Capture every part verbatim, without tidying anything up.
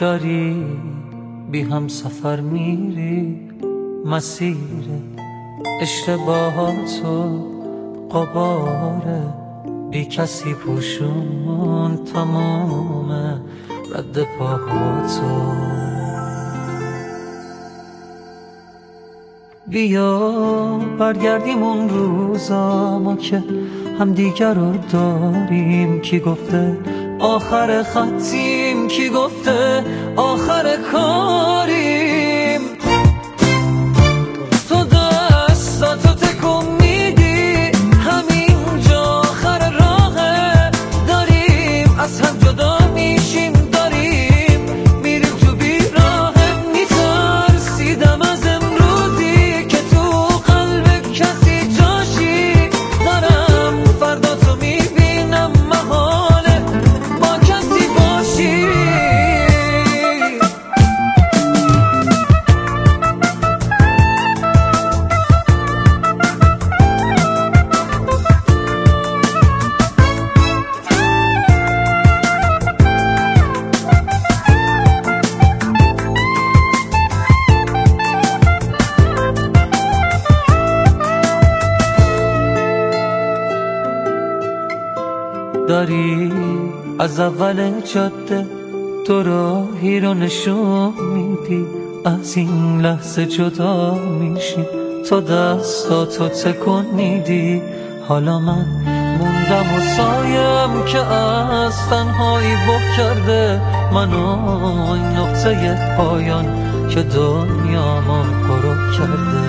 داری بی هم سفر میری، مسیر اشتباهاتو قباره بی کسی پوشون تمام رد پاهاتو. بیا برگردیم اون روزا ما که هم دیگر رو داریم. کی گفته آخر خطیم، کی گفته آخر کاریم. تو دستاتو تکون میدی، همینجا آخر راهه. داریم از هم جدا میشیم، داریم میریم تو بیراهه. میترسیدم از امروزی که تو قلب کسی جاشی. دارم فردا تو میبینم محاله با کسی باشی. داری از اول جاده تو راهی رو نشون میدی. از این لحظه جدا میشیم، تو دستاتو تکون میدی. حالا من موندم و سایم که از تنهایی بغ کرده منو. این نقطه پایان که دنیامو پرو کرده.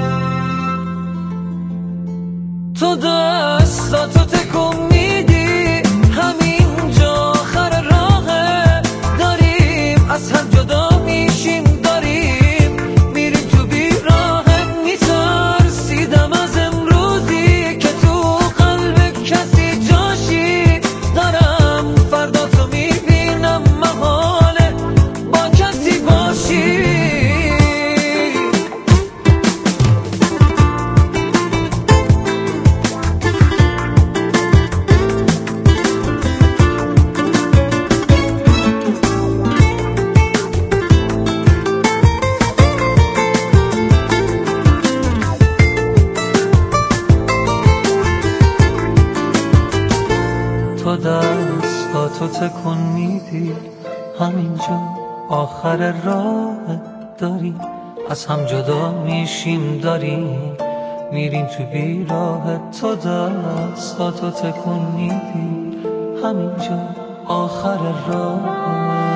تو دستاتو تکون میدی، همینجا آخر راهه. داریم از هم جدا میشیم، داریم میریم تو بیراهه. میترسیدم از امروزی که تو قلب کسی جاشی. دارم فردا تو میبینم محاله با کسی باشی. تو دستاتو تکون میدی، همینجا آخر راه. داریم از هم جدا میشیم، داریم میریم تو بیراه. تو دستاتو تکون میدی، همینجا آخر راه.